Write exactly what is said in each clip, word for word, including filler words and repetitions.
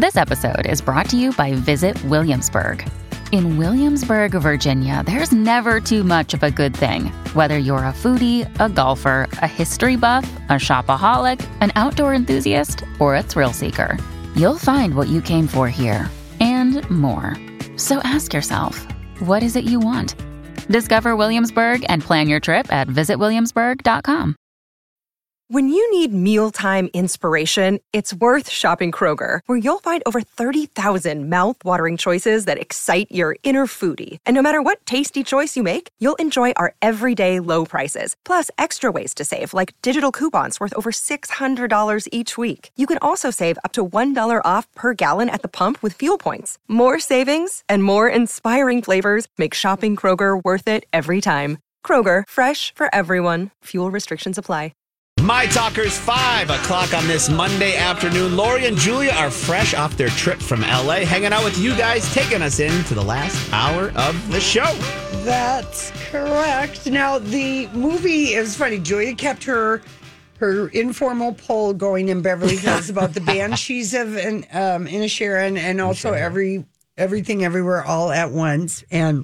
This episode is brought to you by Visit Williamsburg. In Williamsburg, Virginia, there's never too much of a good thing. Whether you're a foodie, a golfer, a history buff, a shopaholic, an outdoor enthusiast, or a thrill seeker, you'll find what you came for here and more. So ask yourself, what is it you want? Discover Williamsburg and plan your trip at visit williamsburg dot com. When you need mealtime inspiration, it's worth shopping Kroger, where you'll find over thirty thousand mouth-watering choices that excite your inner foodie. And no matter what tasty choice you make, you'll enjoy our everyday low prices, plus extra ways to save, like digital coupons worth over six hundred dollars each week. You can also save up to one dollar off per gallon at the pump with fuel points. More savings and more inspiring flavors make shopping Kroger worth it every time. Kroger, fresh for everyone. Fuel restrictions apply. My Talkers, five o'clock on this Monday afternoon. Lori and Julia are fresh off their trip from L A, hanging out with you guys, taking us into the last hour of the show. That's correct. Now, the movie is funny. Julia kept her her informal poll going in Beverly Hills about the Banshees of um, Inisherin and also every everything everywhere all at once. And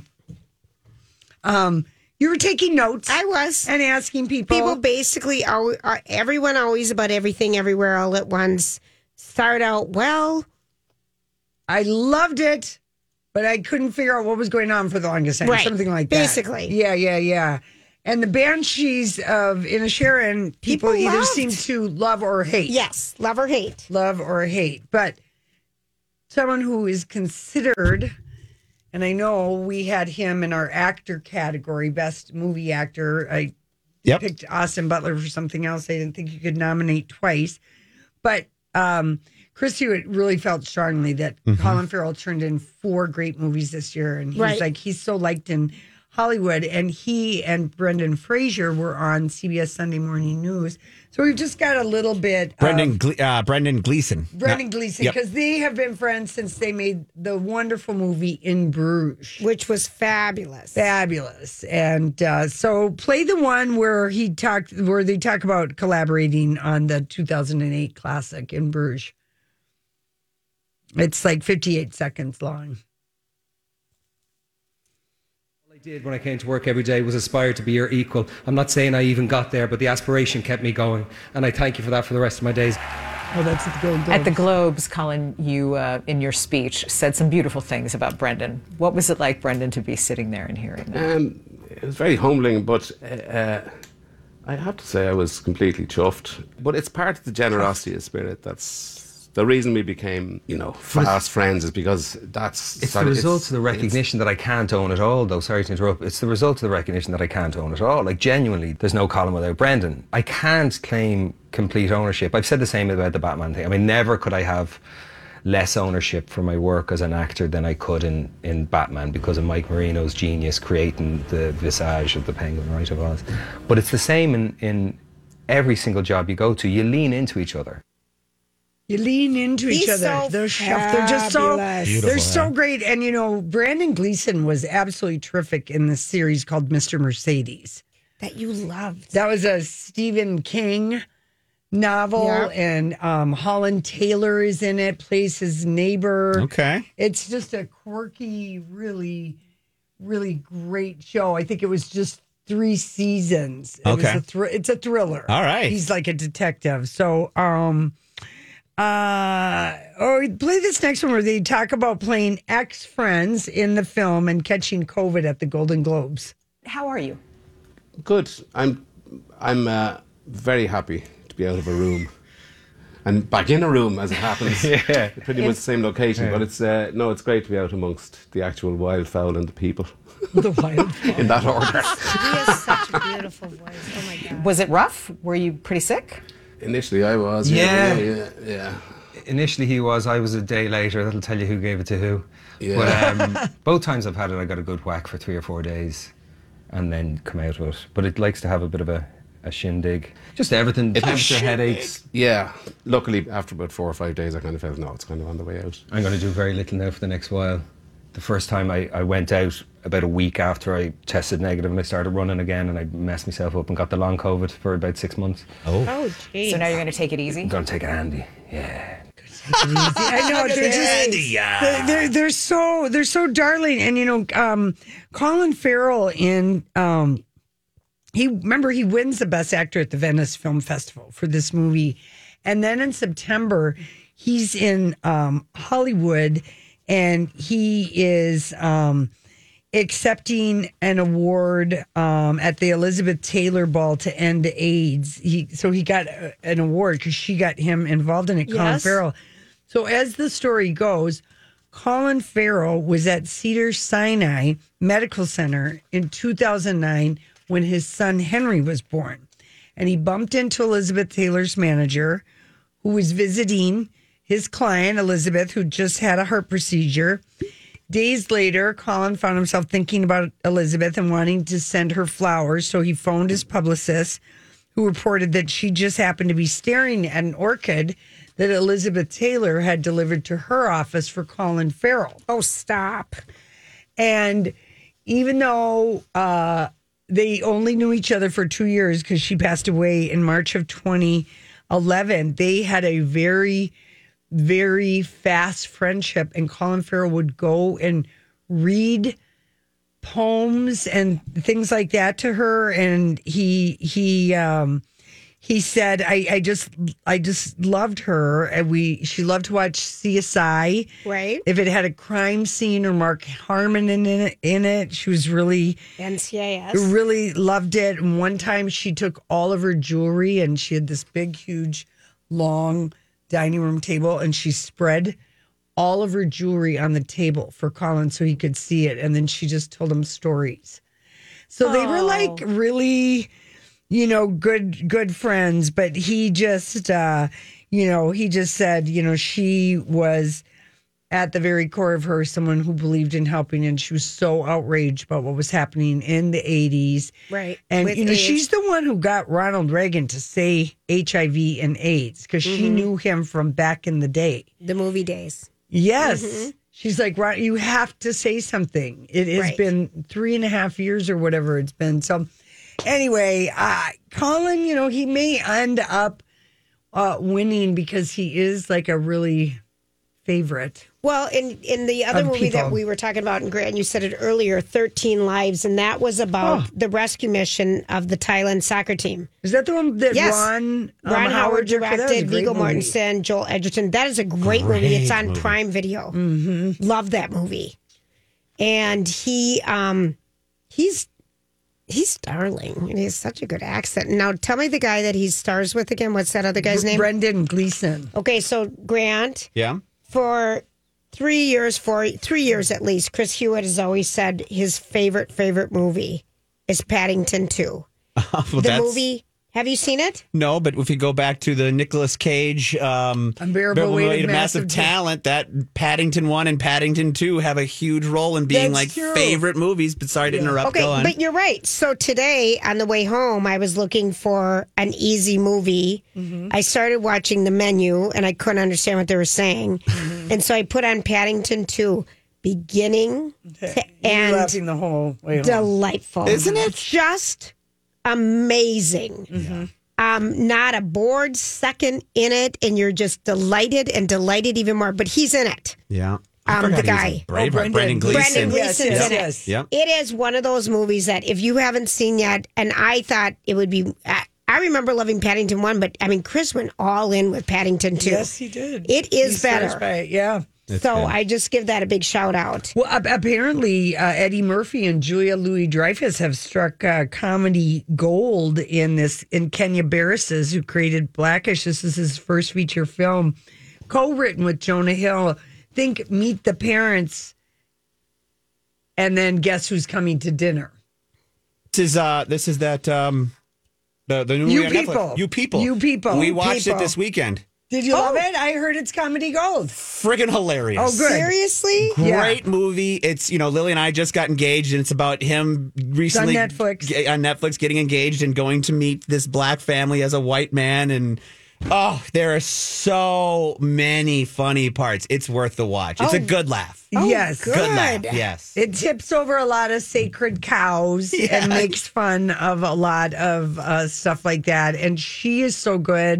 um. You were taking notes. I was. And asking people. People basically, always, uh, everyone always about everything, everywhere, all at once. Start out, well. I loved it, but I couldn't figure out what was going on for the longest time. Right. Something like that. Basically. Yeah, yeah, yeah. And the Banshees of Inisherin, people, people either loved. seem to love or hate. Yes, love or hate. Love or hate. But someone who is considered... And I know we had him in our actor category, best movie actor. I yep. picked Austin Butler for something else. I didn't think you could nominate twice. But um, Chris Hewitt really felt strongly that mm-hmm. Colin Farrell turned in four great movies this year. And he's right. like, he's so liked in Hollywood. And he and Brendan Fraser were on C B S Sunday Morning News. So we've just got a little bit Brendan of... Gle- uh, Brendan Gleeson. Brendan Gleeson, because yep. they have been friends since they made the wonderful movie In Bruges. Which was fabulous. Fabulous. And uh, so play the one where he talked, where they talk about collaborating on the two thousand eight classic In Bruges. It's like fifty-eight seconds long. Did when I came to work every day was aspire to be your equal. I'm not saying I even got there, but the aspiration kept me going, and I thank you for that for the rest of my days. Oh, that's at the Golden Globes. At the Globes, Colin, you, uh, in your speech, said some beautiful things about Brendan. What was it like, Brendan, to be sitting there and hearing that? Um, it was very humbling, but uh, I have to say I was completely chuffed. But it's part of the generosity of spirit that's... The reason we became, you know, fast friends is because that's... It's the result of the recognition that I can't own it all, though. Sorry to interrupt. It's the result of the recognition that I can't own it all. Like, genuinely, there's no Colin without Brendan. I can't claim complete ownership. I've said the same about the Batman thing. I mean, never could I have less ownership for my work as an actor than I could in, in Batman because of Mike Marino's genius creating the visage of the Penguin, right, of Oz. But it's the same in, in every single job you go to. You lean into each other. You lean into He's each other. So they're chef. They're just so Beautiful, they're so yeah. great. And you know, Brandon Gleeson was absolutely terrific in this series called Mister Mercedes. That you loved. That was a Stephen King novel, yep. and um, Holland Taylor is in it, plays his neighbor. Okay. It's just a quirky, really, really great show. I think it was just three seasons. It okay. Was a thr- it's a thriller. All right. He's like a detective. So, um... Uh, or play this next one where they talk about playing ex-friends in the film and catching COVID at the Golden Globes. How are you? Good. I'm I'm uh, very happy to be out of a room and back in a room, as it happens. yeah. Pretty much the same location, yeah. but it's uh, no, it's great to be out amongst the actual wildfowl and the people. The wildfowl. In that order. He has such a beautiful voice. Oh my God. Was it rough? Were you pretty sick? Initially, I was. Yeah. Yeah, yeah, yeah. Initially, he was. I was a day later. That'll tell you who gave it to who. Yeah. But um, both times I've had it, I got a good whack for three or four days and then come out with it. But it likes to have a bit of a, a shindig. Just everything. It temperature, headaches. Yeah. Luckily, after about four or five days, I kind of felt, no, it's kind of on the way out. I'm going to do very little now for the next while. The first time I, I went out about a week after I tested negative and I started running again and I messed myself up and got the long COVID for about six months. Oh. Oh, geez. So now you're going to take it easy? I'm going to take it handy. Yeah. I know they're just they're, they're they're so they're so darling, and you know, um, Colin Farrell in um, he remember he wins the Best Actor at the Venice Film Festival for this movie, and then in September he's in um, Hollywood, and he is um, accepting an award um, at the Elizabeth Taylor Ball to end AIDS. He so he got a, an award because she got him involved in it. Colin Yes. Farrell. So as the story goes, Colin Farrell was at Cedars-Sinai Medical Center in two thousand nine when his son Henry was born, and he bumped into Elizabeth Taylor's manager, who was visiting his client Elizabeth, who just had a heart procedure. Days later, Colin found himself thinking about Elizabeth and wanting to send her flowers, so he phoned his publicist, who reported that she just happened to be staring at an orchid that Elizabeth Taylor had delivered to her office for Colin Farrell. Oh, stop. And even though uh, they only knew each other for two years because she passed away in March of twenty eleven, they had a very very fast friendship, and Colin Farrell would go and read poems and things like that to her, and he he um he said I, I just I just loved her, and we she loved to watch C S I. Right. If it had a crime scene or Mark Harmon in it, in it she was really N C I S. really loved it. And one time she took all of her jewelry, and she had this big, huge, long dining room table, and she spread all of her jewelry on the table for Colin so he could see it, and then she just told him stories. So they were like really, you know, good good friends, but he just uh you know, he just said, you know, she was at the very core of her someone who believed in helping, and she was so outraged about what was happening in the eighties. Right. And With you know, AIDS. she's the one who got Ronald Reagan to say H I V and AIDS because she knew him from back in the day. The movie days. Yes. She's like, "Ron, you have to say something. It has Right. been three and a half years or whatever it's been." So anyway, uh, Colin, you know, he may end up uh, winning because he is like a really favorite. Well, in in the other Of movie that people. we were talking about, and Grant, you said it earlier, thirteen Lives, and that was about Oh. the rescue mission of the Thailand soccer team. Is that the one that Yes. Ron, um, Ron Howard directed? That was a directed, great Viggo movie. Mortensen, Joel Edgerton. That is a great, movie. It's on Prime Video. Mm-hmm. Love that movie. And he, um, he's he's darling. And he has such a good accent. Now, tell me the guy that he stars with again. What's that other guy's name? Brendan Gleeson. Okay, so Grant, Yeah. for three years, four, three years at least, Chris Hewitt has always said his favorite, favorite movie is Paddington two. Well, The that's- movie, have you seen it? No, but if you go back to the Nicolas Cage um, Unbearable Weight of Massive Massive Talent, that Paddington one and Paddington two have a huge role in being That's like true. favorite movies. But sorry to interrupt. Okay, Go on. but you're right. So today on the way home, I was looking for an easy movie. Mm-hmm. I started watching the menu and I couldn't understand what they were saying. Mm-hmm. And so I put on Paddington two, beginning to You're end. laughing the whole way home. Delightful. Isn't it? Just amazing. Mm-hmm. Um, not a bored second in it, and you're just delighted and delighted even more. But he's in it. yeah. I Um, forgot the he was guy. in Oh, Braveheart. Brendan. Brendan Gleeson. Brendan Yes, Gleeson's yes, in it. yes. Yep. It is one of those movies that if you haven't seen yet, and I thought it would be, I, I remember loving Paddington one, but I mean, Chris went all in with Paddington two. Yes, he did. It is He stars better. by it, yeah. So I just give that a big shout out. Well, ap- apparently, uh, Eddie Murphy and Julia Louis-Dreyfus have struck uh, comedy gold in this. In Kenya Barris, who created Blackish, this is his first feature film, co-written with Jonah Hill. Think Meet the Parents, and then Guess Who's Coming to Dinner. This is uh, this is that um, the the new You movie on Netflix. People. You people. You People. We You watched People. it this weekend. Did you love it? I heard it's comedy gold. Friggin' hilarious. Oh, good. Seriously? Yeah. Great movie. It's, you know, Lily and I just got engaged, and it's about him recently Netflix. ge- on Netflix getting engaged and going to meet this black family as a white man. And oh, there are so many funny parts. It's worth the watch. It's a good laugh. yes. good. Good laugh. Yes. It tips over a lot of sacred cows Yeah. and makes fun of a lot of uh, stuff like that. And she is so good.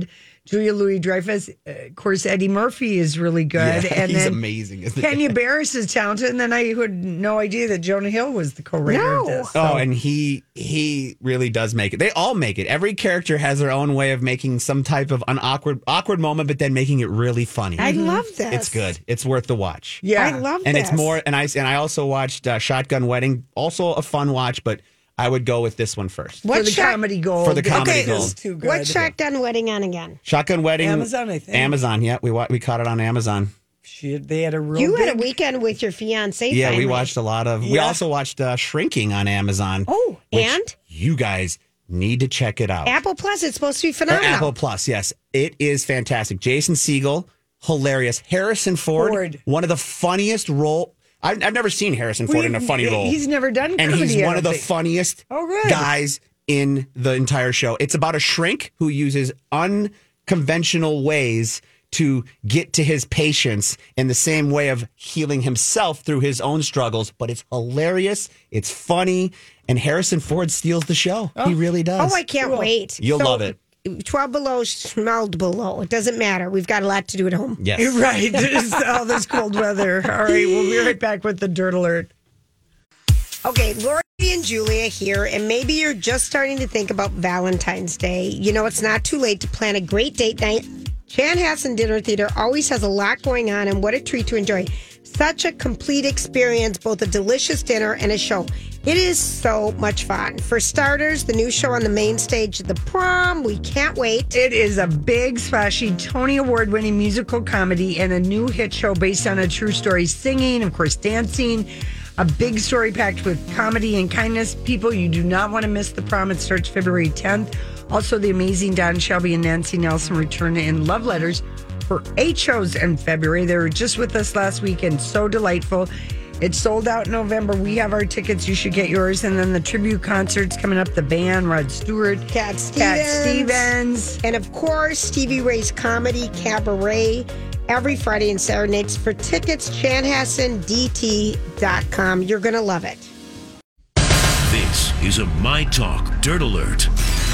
Julia Louis-Dreyfus. Uh, of course, Eddie Murphy is really good. Yeah, and he's then amazing. Isn't Kenya he? Barris is talented. And then I had no idea that Jonah Hill was the co-writer No. of this. Oh, and he he really does make it. They all make it. Every character has their own way of making some type of an awkward awkward moment, but then making it really funny. I love this. It's good. It's worth the watch. Yeah. I love And this. it's more. And I and I also watched uh, Shotgun Wedding. Also a fun watch, but I would go with this one first. For What the shot- comedy gold. For the comedy Okay, gold. it's too good. What Shotgun Wedding on again? Shotgun Wedding. Amazon, I think. Amazon. Yeah, we wa- we caught it on Amazon. She, they had a real You big, had a weekend with your fiance. Yeah, finally. we watched a lot of. We Yeah. also watched uh, Shrinking on Amazon. Oh, which and? you guys need to check it out. Apple Plus. It's supposed to be Or phenomenal. Apple Plus, yes. It is fantastic. Jason Segel, hilarious. Harrison Ford, Ford. one of the funniest role. I've, I've never seen Harrison Ford We- in a funny role. He's never done and comedy, he's I one of the don't think. funniest Oh, good. guys in the entire show. It's about a shrink who uses unconventional ways to get to his patients in the same way of healing himself through his own struggles. But it's hilarious. It's funny. And Harrison Ford steals the show. He really does. Oh, I can't wait. You'll So, love it. twelve below smelled below. It doesn't matter. We've got a lot to do at home. Yes. You're right. It's all this cold weather. All right, we'll be right back with the Dirt Alert. Okay, Lori and Julia here, and maybe you're just starting to think about Valentine's Day. You know, it's not too late to plan a great date night. Chanhassen Dinner Theater always has a lot going on, and what a treat to enjoy. Such a complete experience, both a delicious dinner and a show. It is so much fun. For starters, the new show on the main stage, The Prom. We can't wait. It is a big, splashy, Tony Award-winning musical comedy and a new hit show based on a true story. Singing, of course, dancing. A big story packed with comedy and kindness. People, you do not want to miss The Prom. It starts February tenth. Also, the amazing Don Shelby and Nancy Nelson return in Love Letters for eight shows in February. They were just with us last week and so delightful. It's sold out in November. We have our tickets. You should get yours. And then the tribute concerts coming up. The band, Rod Stewart, Cat Stevens. Cat Stevens. And of course, Stevie Ray's comedy cabaret every Friday and Saturday nights. For tickets, chanhassen d t dot com. You're going to love it. This is a My Talk Dirt Alert.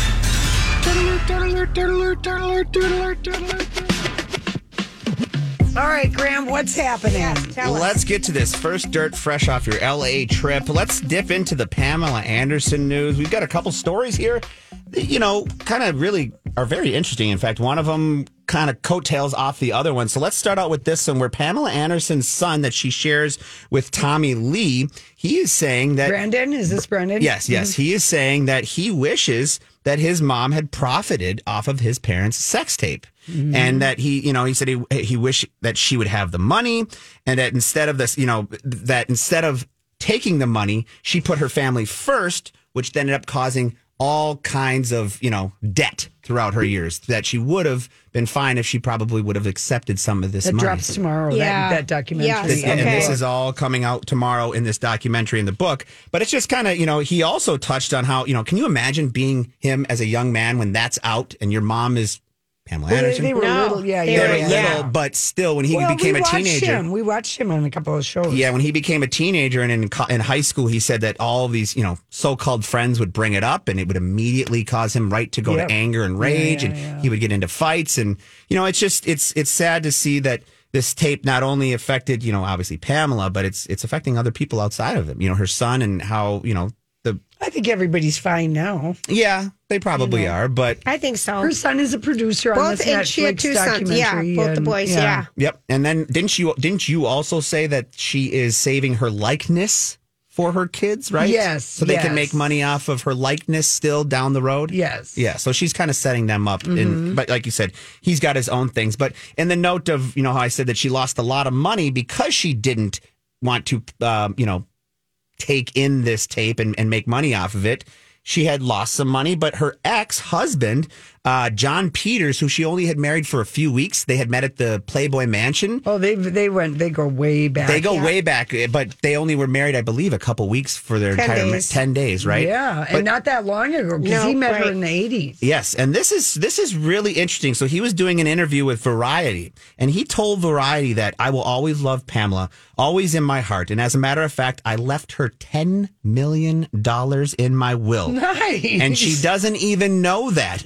All right, Graham, what's happening? Yes, tell us. Let's get to this first dirt fresh off your L A trip. Let's dip into the Pamela Anderson news. We've got a couple stories here, that, you know, kind of really are very interesting. In fact, one of them kind of coattails off the other one. So let's start out with this one where Pamela Anderson's son that she shares with Tommy Lee, he is saying that... Brandon, is this Brandon? Yes, yes. He is saying that he wishes that his mom had profited off of his parents' sex tape. Mm-hmm. And that he, you know, he said he he wished that she would have the money, and that instead of this, you know, that instead of taking the money, she put her family first, which then ended up causing all kinds of, you know, debt throughout her years that she would have been fine if she probably would have accepted some of this That money. drops tomorrow, Yeah. that, that documentary. Yes, This- And okay. this is all coming out tomorrow in this documentary in the book. But it's just kind of, you know, he also touched on how, you know, can you imagine being him as a young man when that's out and your mom is Pamela Well, they, Anderson? they were No, little, yeah, they They yeah, were were yeah. little, but still, when he Well, became we a watched teenager. Him. We watched him on a couple of shows. Yeah, when he became a teenager and in, co- in high school, he said that all of these, you know, so-called friends would bring it up and it would immediately cause him right to go Yep. to anger and rage, Yeah, and yeah, yeah. he would get into fights. And, you know, it's just, it's it's sad to see that this tape not only affected, you know, obviously Pamela, but it's it's affecting other people outside of him, you know, her son and how, you know, the, I think everybody's fine now. yeah, they probably are, but I think so. Her son is a producer on Both, this and she had Netflix two sons. Yeah, documentary. both the and- boys. Yeah. yep. And then didn't you didn't you also say that she is saving her likeness for her kids, right? Yes, So they can yes. make money off of her likeness still down the road? Yes. Yeah. So she's kind of setting them up. Mm-hmm. In, but like you said, he's got his own things. But in the note of, you know, how I said that she lost a lot of money because she didn't want to, um, you know, take in this tape and, and make money off of it. She had lost some money, but her ex-husband, uh, John Peters, who she only had married for a few weeks, they had met at the Playboy Mansion. Oh, they they went. They go way back. They go way back, but they only were married, I believe, a couple weeks for their Ten entire days. ten days, right? Yeah, But- and not that long ago because No, he met her right. in the eighties. Yes, and this is this is really interesting. So he was doing an interview with Variety, and he told Variety that I will always love Pamela, always in my heart. And as a matter of fact, I left her ten million dollars in my will. Nice. And she doesn't even know that. Nobody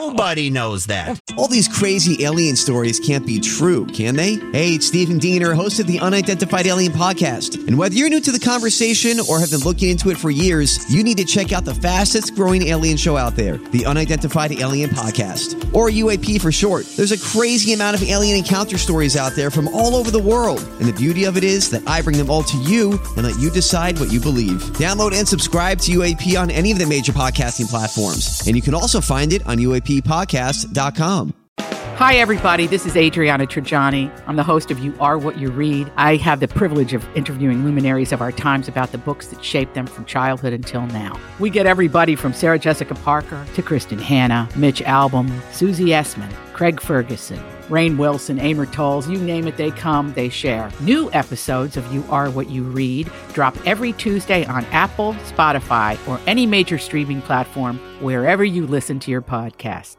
Nobody knows that. All these crazy alien stories can't be true, can they? Hey, it's Stephen Diener, host of the Unidentified Alien Podcast. And whether you're new to the conversation or have been looking into it for years, you need to check out the fastest growing alien show out there, the Unidentified Alien Podcast, or U A P for short. There's a crazy amount of alien encounter stories out there from all over the world. And the beauty of it is that I bring them all to you and let you decide what you believe. Download and subscribe to U A P on any of the major podcasting platforms. And you can also find it on U A P podcast dot com. Hi, everybody. This is Adriana Trajani. I'm the host of You Are What You Read. I have the privilege of interviewing luminaries of our times about the books that shaped them from childhood until now. We get everybody from Sarah Jessica Parker to Kristen Hanna, Mitch Albom, Susie Essman, Craig Ferguson, Rainn Wilson, Amor Tolls, you name it, they come, they share. New episodes of You Are What You Read drop every Tuesday on Apple, Spotify, or any major streaming platform wherever you listen to your podcasts.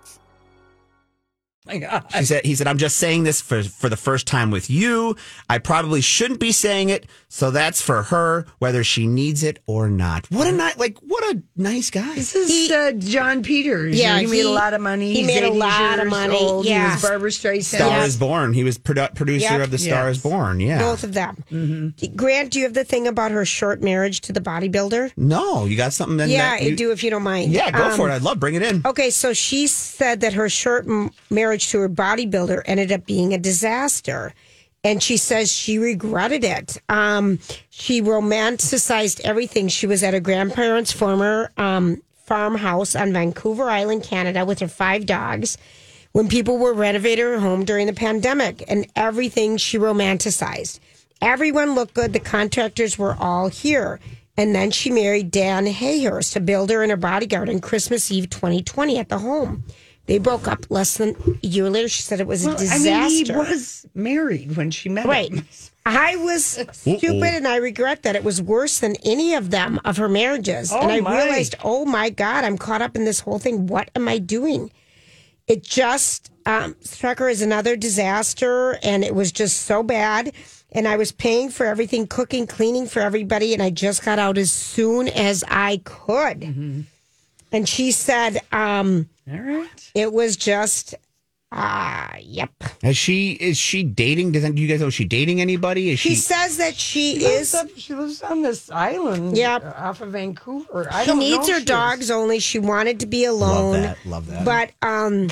My God. She said, he said, I'm just saying this for, for the first time with you. I probably shouldn't be saying it. So that's for her, whether she needs it or not. What a nice, like, what a nice guy. This is he, uh, John Peters. Yeah. He, he made a lot of money. He He's made a lot of money. Old. Yeah. He was Barbara Streisand. Star yes. is Born. He was produ- producer yep. of The Star yes. is Born. Yeah. Both of them. Mm-hmm. Grant, do you have the thing about her short marriage to the bodybuilder? No, you got something that. Yeah, that you, I do if you don't mind. Yeah, go um, for it. I'd love bring it in. Okay, so she said that her short m- marriage to her bodybuilder ended up being a disaster. And she says she regretted it. Um, she romanticized everything. She was at her grandparents' former um, farmhouse on Vancouver Island, Canada, with her five dogs when people were renovating her home during the pandemic, and everything she romanticized. Everyone looked good. The contractors were all here. And then she married Dan Hayhurst, a builder and her bodyguard, on Christmas Eve twenty twenty at the home. They broke up less than a year later. She said it was well, a disaster. I mean, he was married when she met right. him. I was stupid, and I regret that. It was worse than any of them, of her marriages. Oh, and I my. realized, oh, my God, I'm caught up in this whole thing. What am I doing? It just um, struck her as another disaster, and it was just so bad. And I was paying for everything, cooking, cleaning for everybody, and I just got out as soon as I could. Mm-hmm. And she said, um, all right. It was just, ah, uh, yep. Is she is she dating? Does do you guys know? Is she dating anybody? Is she? She says that she, she is. Up, she lives on this island. Yep. Off of Vancouver. I she don't needs know her she dogs is. only. She wanted to be alone. Love that. Love that. But um,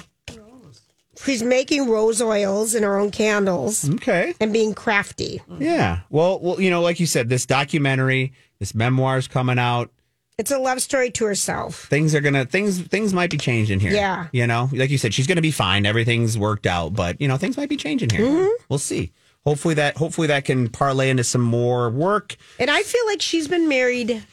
she's making rose oils in her own candles. Okay. And being crafty. Yeah. Well, well, you know, like you said, this documentary, this memoir is coming out. It's a love story to herself. Things are gonna things things might be changing here. Yeah. You know, like you said, she's gonna be fine. Everything's worked out, but you know, things might be changing here. Mm-hmm. We'll see. Hopefully that hopefully that can parlay into some more work. And I feel like she's been married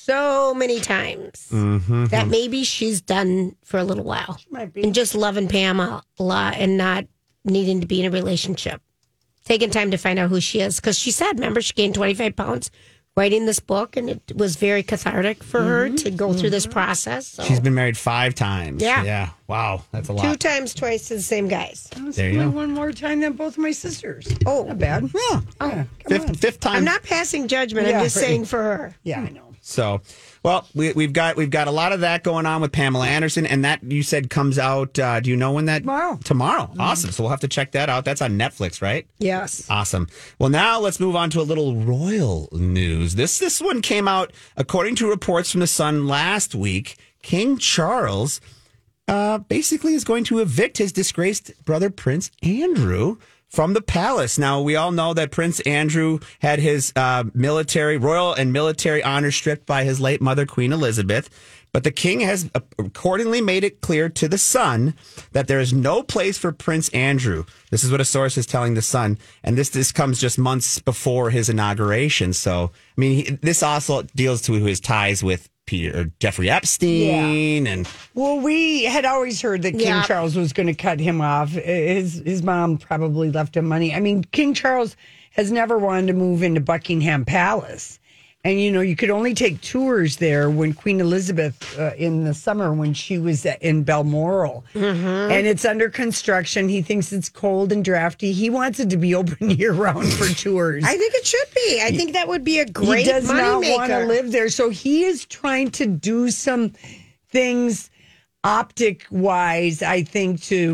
so many times mm-hmm. that maybe she's done for a little while. She might be. And just loving Pam a lot and not needing to be in a relationship. Taking time to find out who she is. Because she said, remember, she gained twenty-five pounds writing this book, and it was very cathartic for her mm-hmm. to go mm-hmm. through this process. So. She's been married five times. Yeah. Yeah. Wow. That's a lot. Two times, twice to the same guys. There you go. One more time than both my sisters. Oh. Not bad. Yeah. Oh. Yeah, fifth, fifth time. I'm not passing judgment. Yeah, I'm just right. saying for her. Yeah, I know. So, well, we, we've got we've got a lot of that going on with Pamela Anderson, and that you said comes out. Uh, do you know when that tomorrow? Tomorrow, mm-hmm. Awesome. So we'll have to check that out. That's on Netflix, right? Yes. Awesome. Well, now let's move on to a little royal news. This this one came out according to reports from the Sun last week. King Charles uh, basically is going to evict his disgraced brother Prince Andrew from the palace. Now, we all know that Prince Andrew had his uh, military, royal and military honors stripped by his late mother, Queen Elizabeth. But the king has accordingly made it clear to the Sun that there is no place for Prince Andrew. This is what a source is telling the Sun. And this this comes just months before his inauguration. So, I mean, he, this also deals to his ties with Peter, Jeffrey Epstein, yeah. and well, we had always heard that King yeah. Charles was going to cut him off. His his mom probably left him money. I mean, King Charles has never wanted to move into Buckingham Palace, and you know you could only take tours there when Queen Elizabeth uh, in the summer when she was in Balmoral, mm-hmm. and it's under construction. He thinks it's cold and drafty. He wants it to be open year round for tours. I think it should be. I think that would be a great. He does money not maker. want to live there, so he is trying to do some things optic wise, I think, to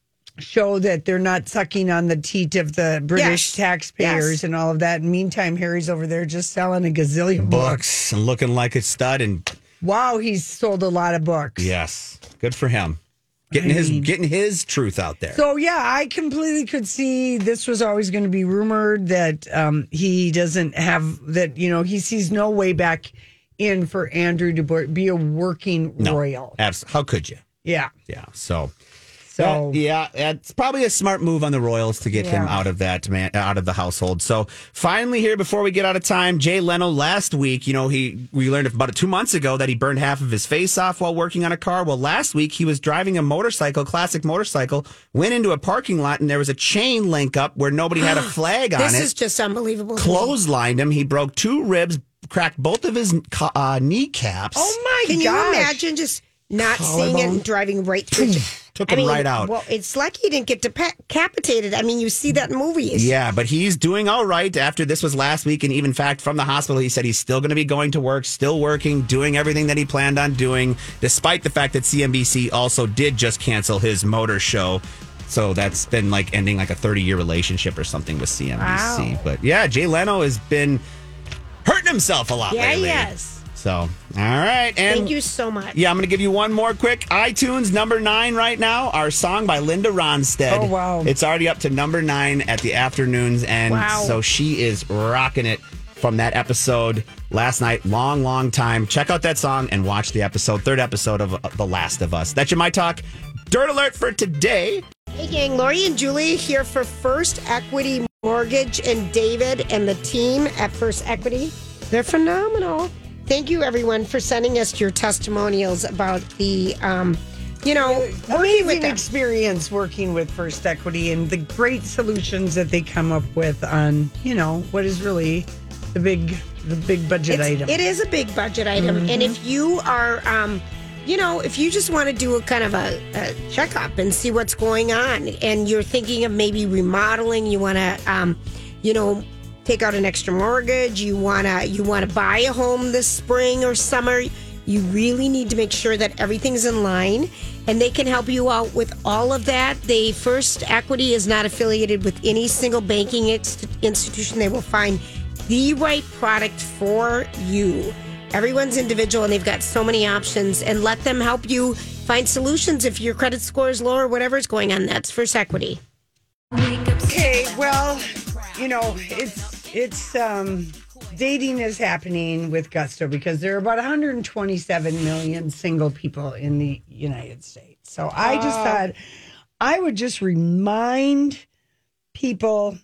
show that they're not sucking on the teat of the British Yes. taxpayers Yes. and all of that. Meantime, Harry's over there just selling a gazillion books. Books and looking like a stud. And Wow, he's sold a lot of books. yes, good for him. Getting I his mean- getting his truth out there. So yeah, I completely could see this was always going to be rumored that um, he doesn't have that. You know, he sees no way back in for Andrew to be a working no, royal. abs- How could you? Yeah. Yeah. So. So Uh, yeah, it's probably a smart move on the Royals to get him Yeah. out of that man, out of the household. So finally, here before we get out of time, Jay Leno last week, you know, he we learned about two months ago that he burned half of his face off while working on a car. Well, last week he was driving a motorcycle, classic motorcycle, went into a parking lot and there was a chain link up where nobody had a flag on This it. is just unbelievable. Clotheslined him. He broke two ribs, cracked both of his uh, kneecaps. Oh my Can gosh. you imagine just not seeing it and driving right through it? Took I him mean, right out. Well, it's lucky he didn't get depa- decapitated. I mean, you see that in movies. Yeah, but he's doing all right after this was last week. And even in fact, from the hospital, he said he's still going to be going to work, still working, doing everything that he planned on doing, despite the fact that C N B C also did just cancel his motor show. So that's been like ending like a thirty-year relationship or something with C N B C. Wow. But yeah, Jay Leno has been hurting himself a lot Yeah, lately. yes. So, all right. And Thank you so much. yeah, I'm going to give you one more quick. iTunes number nine right now. Our song by Linda Ronstadt. Oh, wow. It's already up to number nine at the afternoons. And Wow. so she is rocking it from that episode last night. Long, long time. Check out that song and watch the episode, third episode of uh, The Last of Us. That's your My Talk Dirt Alert for today. Hey, gang. Lori and Julie here for First Equity Mortgage and David and the team at First Equity. They're phenomenal. Thank you, everyone, for sending us your testimonials about the, um, you know, working with Amazing them. experience working with First Equity and the great solutions that they come up with on, you know, what is really the big, the big budget It's- item. It is a big budget item. Mm-hmm. And if you are, um, you know, if you just want to do a kind of a, a checkup and see what's going on and you're thinking of maybe remodeling, you want to, um, you know, take out an extra mortgage, you want to you want to buy a home this spring or summer, you really need to make sure that everything's in line, and they can help you out with all of that. They First Equity is not affiliated with any single banking ex- institution. They will find the right product for you. Everyone's individual and they've got so many options, and let them help you find solutions if your credit score is low or whatever is going on. That's First Equity. Okay, well, you know, it's it's um dating is happening with gusto because there are about one hundred twenty-seven million single people in the United States. So I just thought I would just remind people,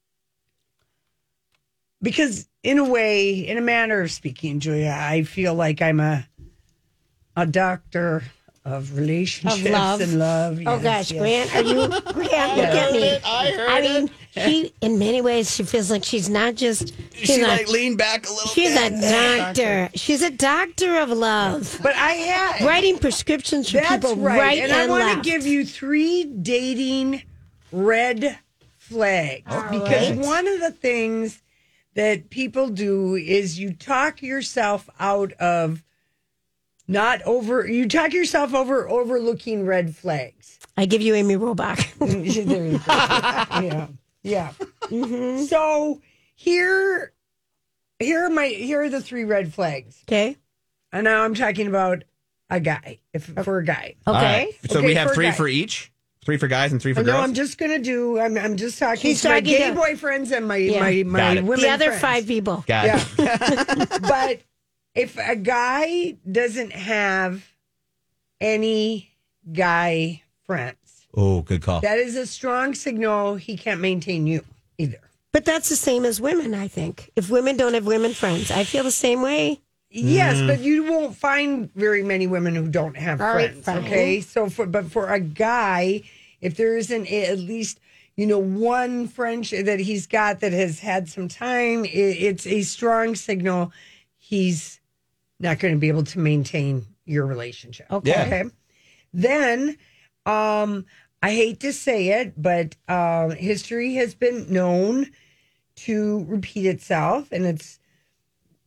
because in a way, in a manner of speaking, Julia, I feel like I'm a a doctor of relationships Of love. and love. Oh Yes, gosh, yes. Grant, are you? Grant, look at me. I heard I mean, she in many ways she feels like she's not just. She's She not, like leaned back a little she's bit. a doctor. She's a doctor of love, But I had writing prescriptions for That's people right. right and and, I want left. to give you three dating red flags because right. one of the things that people do is you talk yourself out of not over you talk yourself over overlooking red flags. I give you Amy Robach. There you go. Yeah. Yeah. Mm-hmm. So here here are my here are the three red flags. Okay. And now I'm talking about a guy. If for a guy. Okay. All right. So Okay, we have for three guy. for each? Three for guys and three for No, girls? I'm just gonna do. I'm. I'm just talking She's to my talking gay to- boyfriends and my Yeah. my my Got it. women. The other friends. five people. Got Yeah. it. But if a guy doesn't have any guy friends, Oh, good call. that is a strong signal he can't maintain you either. But that's the same as women, I think. If women don't have women friends, I feel the same way. Yes, Mm. but you won't find very many women who don't have All right, friends. fine. Okay, so for but for a guy, if there isn't a- at least you know one friendship that he's got that has had some time, it, it's a strong signal he's not going to be able to maintain your relationship. Okay. Yeah. Okay. Then, um, I hate to say it, but um, history has been known to repeat itself, and it's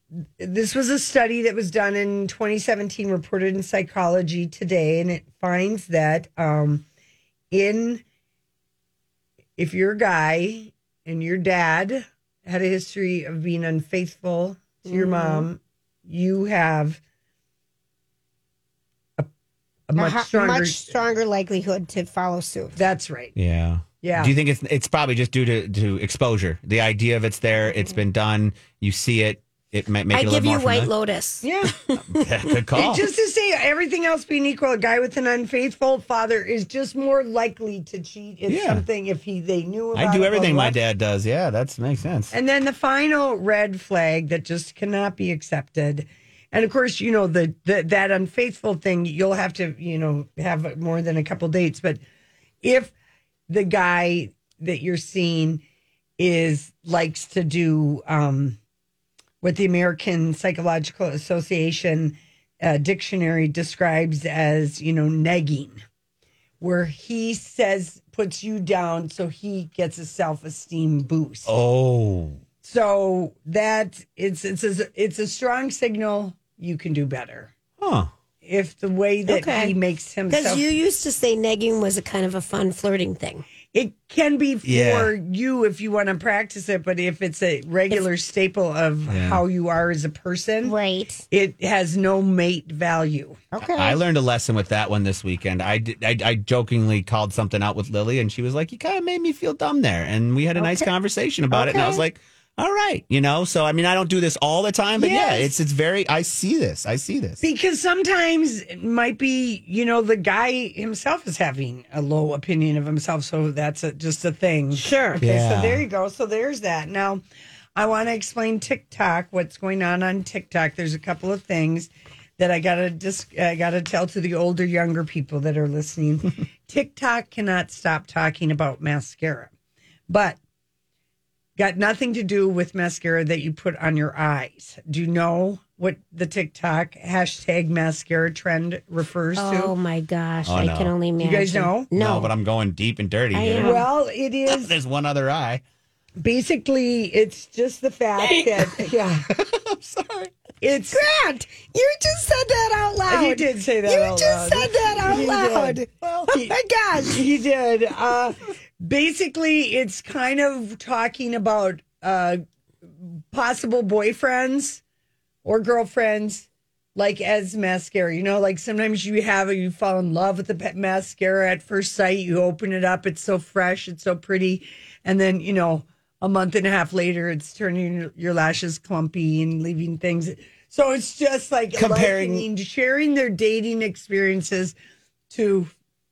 this was a study that was done in twenty seventeen, reported in Psychology Today, and it finds that um, in if you're a guy and your dad had a history of being unfaithful to your Mm-hmm. mom, you have a, a much a hu- stronger. much stronger likelihood to follow suit. That's right. Yeah. Yeah. Do you think it's it's probably just due to, to exposure? The idea of it's there, it's been done, you see it, it might make I it a give little you more White familiar? Lotus. Yeah. Good call. Just to say, everything else being equal, a guy with an unfaithful father is just more likely to cheat. It's Yeah. something if he they knew about I do it, everything blah, my blah. dad does. Yeah, that makes sense. And then the final red flag that just cannot be accepted. And of course, you know, the, the that unfaithful thing, you'll have to, you know, have more than a couple dates. But if the guy that you're seeing is likes to do um, what the American Psychological Association uh, dictionary describes as, you know, negging, where he says, puts you down so he gets a self-esteem boost. Oh. So that it's it's a, it's a strong signal you can do better. Huh. If the way that Okay. he makes himself, Because you used to say negging was a kind of a fun flirting thing. it can be for Yeah. you if you want to practice it, but if it's a regular staple of Yeah. how you are as a person, Right. it has no mate value. Okay. I learned a lesson with that one this weekend. I, did, I, I jokingly called something out with Lily, and she was like, you kind of made me feel dumb there. And we had a nice Okay. conversation about it. And I was Okay. like, all right, you know, so I mean, I don't do this all the time, but yeah, Yes. it's it's very, I see this. I see this. Because sometimes it might be, you know, the guy himself is having a low opinion of himself. So that's a, just a thing. Sure. Okay, Yeah. so there you go. So there's that. Now, I want to explain TikTok, what's going on on TikTok. There's a couple of things that I gotta just I gotta tell to the older, younger people that are listening. TikTok cannot stop talking about mascara, but got nothing to do with mascara that you put on your eyes. Do you know what the TikTok hashtag mascara trend refers Oh to? my gosh. Oh, I no. can only imagine. You guys know? No. but I'm going deep and dirty I here. am. Well, it is There's one other eye. basically it's just the fact that yeah. I'm sorry. It's Grant, you just said that out loud. You did say that You out just loud. said that out You loud. did. Oh my gosh. He did. Uh, basically, it's kind of talking about uh, possible boyfriends or girlfriends, like as mascara. You know, like sometimes you have you fall in love with the pet mascara at first sight. You open it up, it's so fresh, it's so pretty, and then you know a month and a half later, it's turning your lashes clumpy and leaving things. So it's just like Comparing- likening, sharing their dating experiences to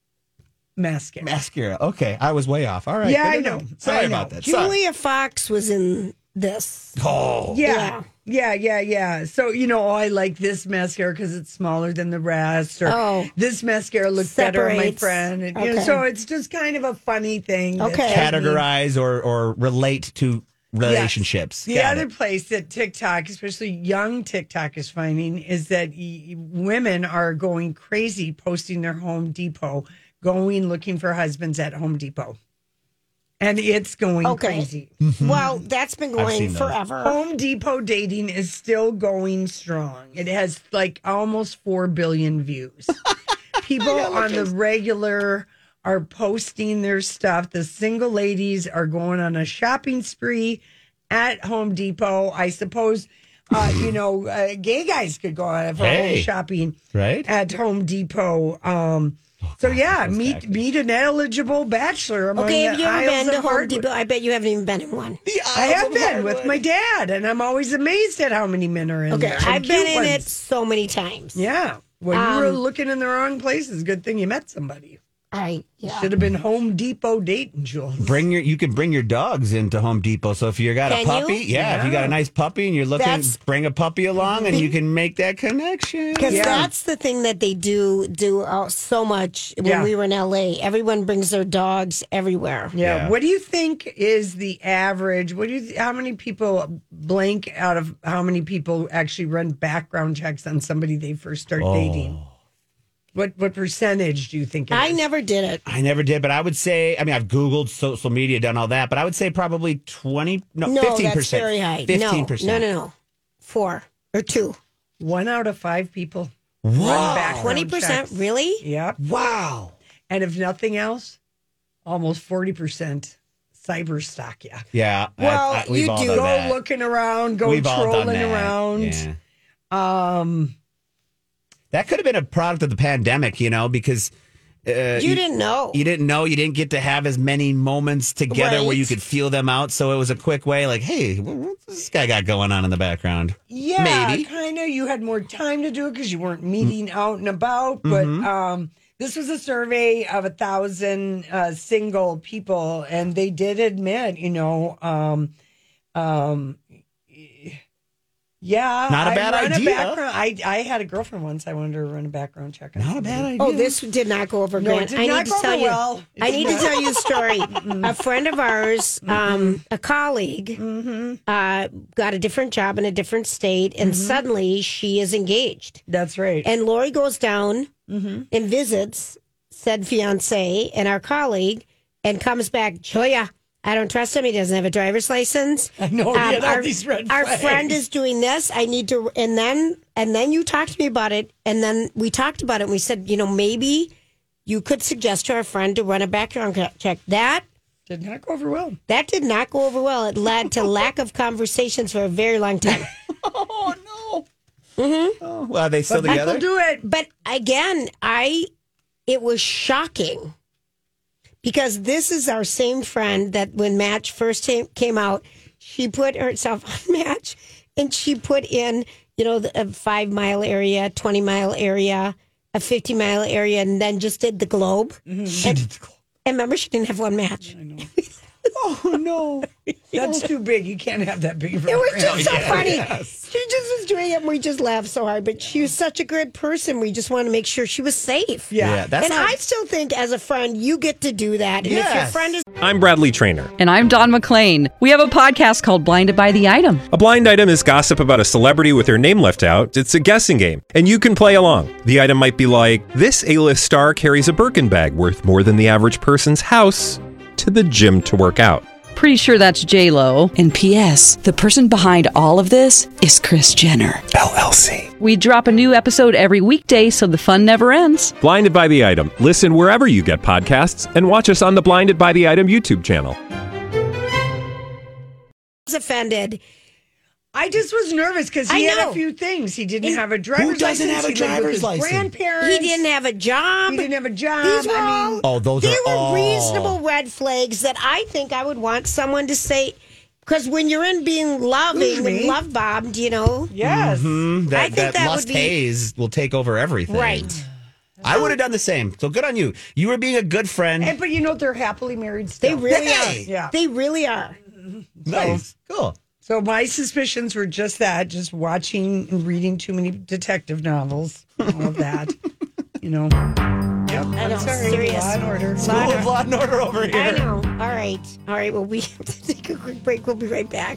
mascara. Mascara. Okay, I was way off. All right. Yeah, good I to know. Sorry I know. about that. Sorry. Julia Fox was in this. Oh. Yeah. Yeah, yeah, yeah. So, you know, oh, I like this mascara because it's smaller than the rest, or Oh. this mascara looks better on my Separates. friend. And, you know, Okay. so it's just kind of a funny thing. that Okay. has me- Categorize or, or relate to relationships. The Got other it. place that TikTok, especially young TikTok, is finding is that y- women are going crazy posting their Home Depot, going looking for husbands at Home Depot. And it's going Okay. crazy. Well, that's been going seen those. forever. Home Depot dating is still going strong. It has like almost four billion views. People on the regular are posting their stuff. The single ladies are going on a shopping spree at Home Depot. I suppose, uh, you know, uh, gay guys could go on for Hey. home shopping Right? at Home Depot. Um, so yeah, meet meet an eligible bachelor among Okay, the have you ever aisles been to of Home hardware. Depot? I bet you haven't even been in one. I have been with my dad, and I'm always amazed at how many men are in Okay, there. and I've been cute in it ones. so many times. Yeah. When you were Um, looking in the wrong places, good thing you met somebody. I yeah. Should have been Home Depot dating, Jules. Bring your you can bring your dogs into Home Depot. So if you got Can a puppy, you? yeah, if you got a nice puppy and you're looking, That's- bring a puppy along and you can make that connection. Because Yeah. that's the thing that they do do uh, so much when Yeah. we were in L A. Everyone brings their dogs everywhere. Yeah. Yeah. What do you think is the average? What do you? How many people blank out of how many people actually run background checks on somebody they first start dating? What what percentage do you think? It I is? never did it. I never did, but I would say, I mean, I've Googled social media, done all that, but I would say probably twenty, no, No, fifteen percent. that's very high. fifteen No, percent. no, no, no. Four or two. One out of five people. Wow. twenty percent, really? Yep. Wow. And if nothing else, almost forty percent cyber stalk you. Yeah. Well, I, I, we've you all do done go that. looking around, go We've all done trolling that. around. Yeah. Um, that could have been a product of the pandemic, you know, because uh, you didn't know. You didn't know. You didn't get to have as many moments together Right. where you could feel them out. So it was a quick way, like, hey, what's this guy got going on in the background? Yeah, Maybe. kind of. You had more time to do it because you weren't meeting mm-hmm. out and about. But Mm-hmm. um, this was a survey of a thousand uh, single people, and they did admit, you know, um, um, yeah, Not a I bad run idea. A background, I I had a girlfriend once. I wanted to run a background check. Not a bad idea. Oh, this did not go over, No, Grant. it did I not need to go tell over you. well. It I did need to not. tell you a story. A friend of ours, um, a colleague, uh, got a different job in a different state, and suddenly she is engaged. That's right. And Lori goes down and visits said fiance and our colleague, and comes back, Julia, I don't trust him. He doesn't have a driver's license. I know. He had all our, these red our flags. friend is doing this. I need to, and then and then you talked to me about it, and then we talked about it. And we said, you know, maybe you could suggest to our friend to run a background check. That did not go over well. That did not go over well. It led to lack of conversations for a very long time. Oh no. Mm-hmm. Oh, well, are they still But together? people do it. But again, I it was shocking. Because this is our same friend that when Match first came, came out, she put herself on Match and she put in, you know, the, a five mile area, twenty mile area, a fifty mile area, and then just did the globe. Mm-hmm. She and, did the globe. and remember, she didn't have one match. I know. Oh no, that's too big. You can't have that big. Of a It was brand. just so yeah, funny. yes. She just was doing it, and we just laughed so hard. But she was such a good person. We just wanted to make sure she was safe. Yeah, Yeah, that's and not- I still think, as a friend, you get to do that. And if your Yes. friend is I'm Bradley Trainer. And I'm Don McClain. We have a podcast called Blinded by the Item. A blind item is gossip about a celebrity with their name left out. It's a guessing game, and you can play along. The item might be like, this A-list star carries a Birkin bag worth more than the average person's house to the gym to work out. Pretty sure that's J-Lo. And P S the person behind all of this is Kris Jenner, L L C. We drop a new episode every weekday so the fun never ends. Blinded by the Item. Listen wherever you get podcasts and watch us on the Blinded by the Item YouTube channel. offended, I just was nervous because he I had know. a few things. He didn't He- have a driver's Who doesn't license. have a He lived with driver's his license? Grandparents. he didn't have a job. He didn't have a job. These were I all, mean, Oh, those they are were all reasonable red flags that I think I would want someone to say. Because when you're in being loving Excuse and me? love bombed, you know, yes. Mm, that I think that, that lust would be- haze will take over everything. right? I would have done the same. So good on you. You were being a good friend. And, but you know they're happily married They still. really Hey! are. Yeah. They really are. Nice. Cool. So my suspicions were just that, just watching and reading too many detective novels, all of that. You know. Yep. I I'm know, sorry. serious. Law and order. School of Law and Order over here. I know. All right. All right. Well, we have to take a quick break. We'll be right back.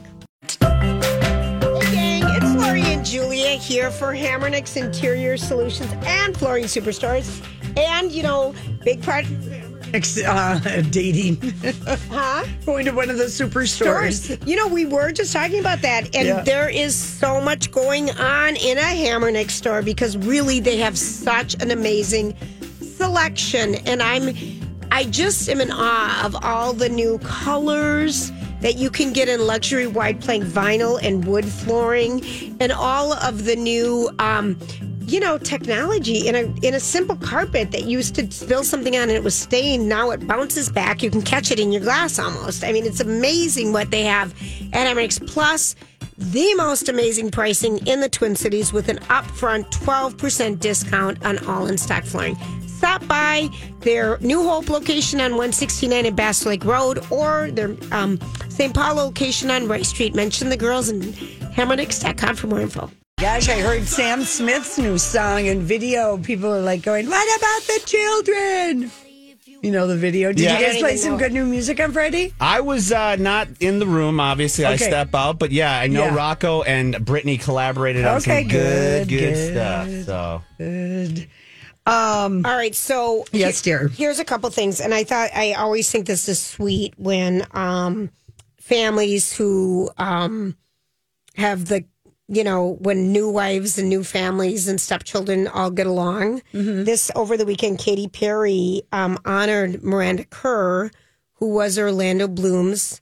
Hey, gang. It's Lori and Julia here for Hammernix Interior Solutions and Flooring Superstores. And, you know, big part. Next, uh, dating. Huh? Going to one of the superstores. You know, we were just talking about that, and Yeah. there is so much going on in a Hammernix store because really they have such an amazing selection, and I'm, I just am in awe of all the new colors that you can get in luxury wide plank vinyl and wood flooring, and all of the new. Um, you know, technology in a in a simple carpet that used to spill something on and it was stained. Now it bounces back. You can catch it in your glass almost. I mean, it's amazing what they have at Hammernix. Plus, the most amazing pricing in the Twin Cities with an upfront twelve percent discount on all in-stock flooring. Stop by their New Hope location on one sixty-nine at Bass Lake Road or their um, Saint Paul location on Rice Street. Mention the girls and hammernix dot com for more info. Gosh, I heard Sam Smith's new song and video. People are like going, what about the children? You know the video. Did Yeah. you I guys don't play even some know. good new music on Friday? I was uh, not in the room. Obviously, I Okay. step out. But yeah, I know Yeah. Rocco and Brittany collaborated on Okay, some good, good, good, good. stuff. So Good. Um, All right, so Yes, dear. Here's a couple things, and I thought I always think this is sweet when um, families who um, have the you know, when new wives and new families and stepchildren all get along. Mm-hmm. This over the weekend, Katy Perry um, honored Miranda Kerr, who was Orlando Bloom's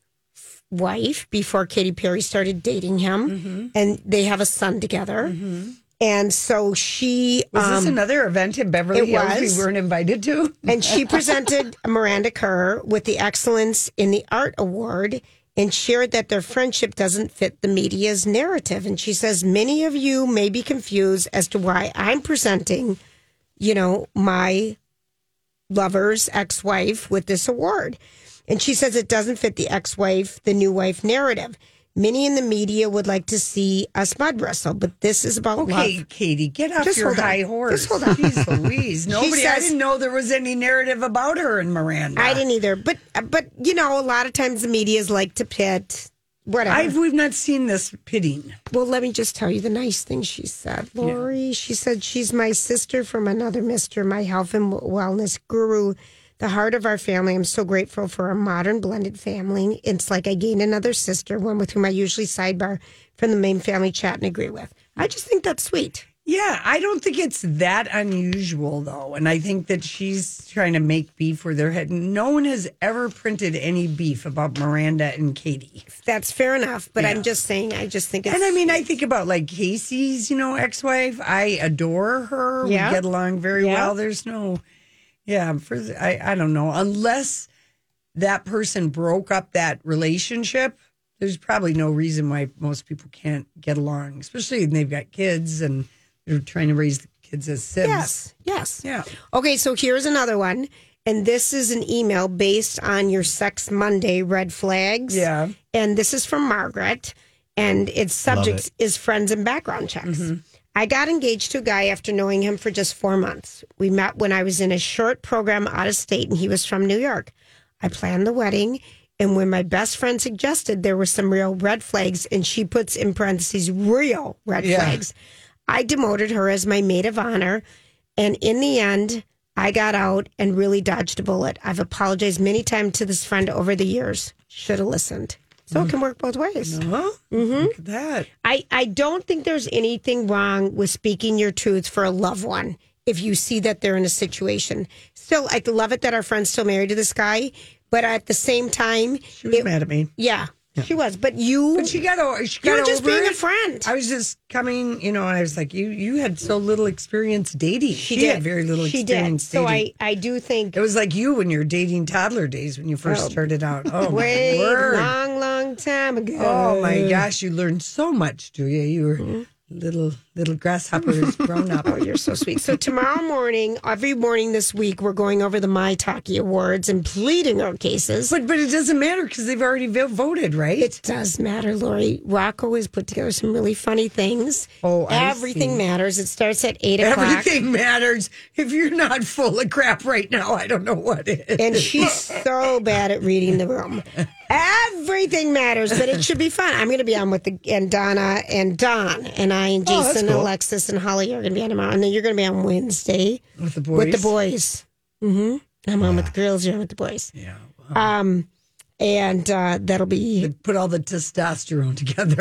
wife before Katy Perry started dating him, Mm-hmm. and they have a son together. Mm-hmm. And so she was this um, another event in Beverly it Hills was. we weren't invited to? And she presented Miranda Kerr with the Excellence in the Art Award and shared that their friendship doesn't fit the media's narrative. And she says, many of you may be confused as to why I'm presenting, you know, my lover's ex-wife with this award. And she says it doesn't fit the ex-wife, the new wife narrative. Many in the media would like to see us mud wrestle, but this is about okay, love. Katie, get off Just your hold on. high horse. Just hold on. Jeez Louise. Nobody, says- I didn't know there was any narrative about her and Miranda. I didn't either. But, but you know, a lot of times the media's like to pit whatever. I've, we've not seen this pitting. Well, let me just tell you the nice thing she said, Lori. Yeah. She said, she's my sister from another mister, my health and wellness guru, the heart of our family. I'm so grateful for a modern blended family. It's like I gained another sister, one with whom I usually sidebar from the main family chat and agree with. I just think that's sweet. Yeah, I don't think it's that unusual, though. And I think that she's trying to make beef where their head. No one has ever printed any beef about Miranda and Katie. That's fair enough. But Yeah. I'm just saying, I just think it's. And I mean, I think about like Casey's, you know, ex-wife. I adore her. Yeah. We get along very Yeah. well. There's no, yeah, for I, I don't know. Unless that person broke up that relationship, there's probably no reason why most people can't get along, especially when they've got kids and they're trying to raise the kids as Sims. Yes, yes. Yeah. Okay, so here's another one. And this is an email based on your Sex Monday red flags. Yeah. And this is from Margaret. And its subject it. is friends and background checks. Mm-hmm. I got engaged to a guy after knowing him for just four months. We met when I was in a short program out of state, and he was from New York. I planned the wedding, and when my best friend suggested there were some real red flags, and she puts in parentheses, real red Yeah. flags, I demoted her as my maid of honor. And in the end, I got out and really dodged a bullet. I've apologized many times to this friend over the years. Should have listened. So it can work both ways. Huh? Mm-hmm. Look at that. I, I don't think there's anything wrong with speaking your truth for a loved one if you see that they're in a situation. Still, I love it that our friend's still married to this guy, but at the same time... She was it- mad at me. Yeah, she was. But you... But she got over. She You got were just over being it. a friend. I was just coming, you know, and I was like, you you had so little experience dating. She, did. had very little She experience did. So dating. I, I do think... It was like you when you were dating toddler days when you first Oh, started out. Oh, way my word. long, long time ago. Oh, my gosh. You learned so much, Julia. You were Mm-hmm. little little grasshoppers grown up. Oh, you're so sweet. So tomorrow morning, every morning this week, we're going over the My Talkie Awards and pleading our cases. But but it doesn't matter because they've already vo- voted, right? It does matter, Lori. Rocco has put together some really funny things. Oh, I Everything see. matters. It starts at eight o'clock. Everything matters. If you're not full of crap right now, I don't know what is. And she's so bad at reading the room. Everything matters, but it should be fun. I'm going to be on with the and Donna and Don and I and Oh, that's Jason and cool. Alexis and Holly are going to be on tomorrow, and then you're going to be on Wednesday with the boys. with the boys. Mm-hmm. I'm on with the girls. You're on with the boys. Yeah. Um, and uh, that'll be Put all the testosterone together.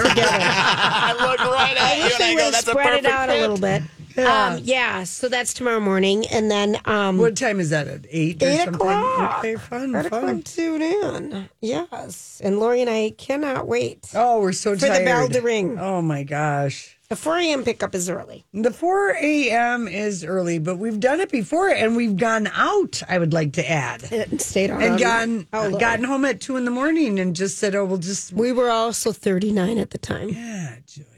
I look right at you and I go, that's a spread perfect it out fit. a little bit. Yeah. Um, yeah, so that's tomorrow morning, and then um, What time is that at eight? Or eight something? o'clock. Okay, fun, Right fun. o'clock, tune in. Yes, and Lori and I cannot wait Oh, we're so for tired. the bell to ring. Oh my gosh. The four a.m. pickup is early. The four a.m. is early, but we've done it before and we've gone out, I would like to add. And stayed on. And gotten, Oh, Lord. gotten home at two in the morning and just said, oh, we'll just. We were also thirty-nine at the time. Yeah,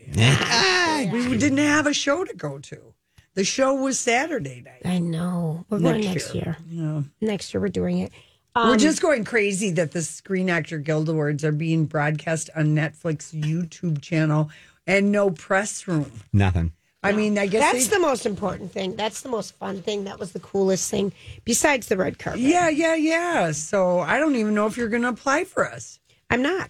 Julia. We didn't have a show to go to. The show was Saturday night. I know. We're going Next next year. year. Yeah. Next year we're doing it. We're Um, just going crazy that the Screen Actor Guild Awards are being broadcast on Netflix YouTube channel and no press room. Nothing. I mean, I guess That's they- the most important thing. That's the most fun thing. That was the coolest thing, besides the red carpet. Yeah, yeah, yeah. So I don't even know if you're going to apply for us. I'm not.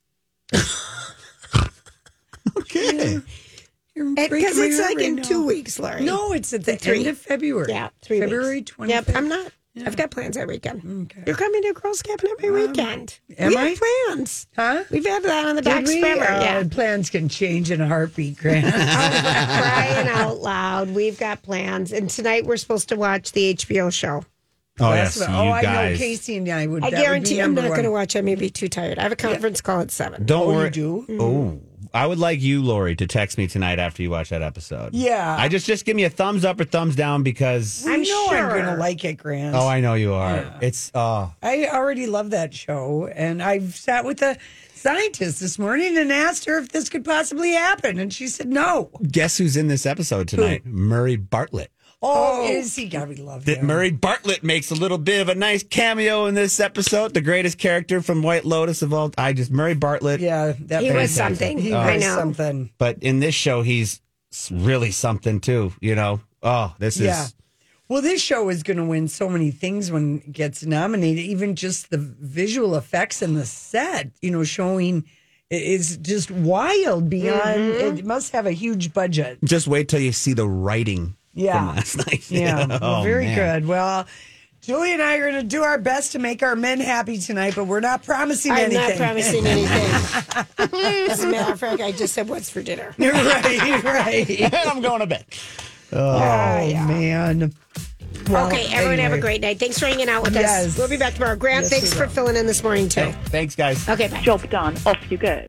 Okay. You're breaking Because my it's heart like right in now. two weeks, Larry. No, it's at the Three. end of February. Yeah, three February weeks. twentieth. Yep, I'm not. Yeah. I've got plans every weekend. Okay. You're coming to Girls Cabin every um, weekend. Am we I? have plans. Huh? We've had that on the Did back we? forever. Uh, yeah. Plans can change in a heartbeat, Grant. Oh, crying out loud. We've got plans. And tonight we're supposed to watch the H B O show. Oh, yes. What, you oh, I guys. know Casey and I would. I that guarantee would be I'm number not one. going to watch. I may be too tired. I have a conference yeah. call at seven. Don't oh, worry. You do? Mm. Oh, I would like you, Lori, to text me tonight after you watch that episode. Yeah. I just just give me a thumbs up or thumbs down because I know sure. I'm going to like it, Grant. Oh, I know you are. Yeah. It's uh I already love that show, and I've sat with a scientist this morning and asked her if this could possibly happen, and she said no. Guess who's in this episode tonight? Who? Murray Bartlett. Oh, oh, is he? God, we love that. Murray Bartlett makes a little bit of a nice cameo in this episode. The greatest character from White Lotus of all. I just Murray Bartlett. Yeah, that he was something. He oh, was I know. something. But in this show, he's really something too. You know. Oh, this is. Yeah. Well, this show is going to win so many things when it gets nominated. Even just the visual effects and the set, you know, showing is just wild. Beyond, mm-hmm. It must have a huge budget. Just wait till you see the writing. Yeah. From last night. Yeah. oh, well, very man. good. Well, Julie and I are going to do our best to make our men happy tonight, but we're not promising I'm anything. I'm not promising anything. As a matter of fact, I just said, what's for dinner? right, right. I'm going to bed. Oh, oh yeah. man. Well, okay, everyone anyway. Have a great night. Thanks for hanging out with yes. us. We'll be back tomorrow. Grant, yes, thanks for filling in this morning, too. Hey, thanks, guys. Okay, bye. Job done. Off you go.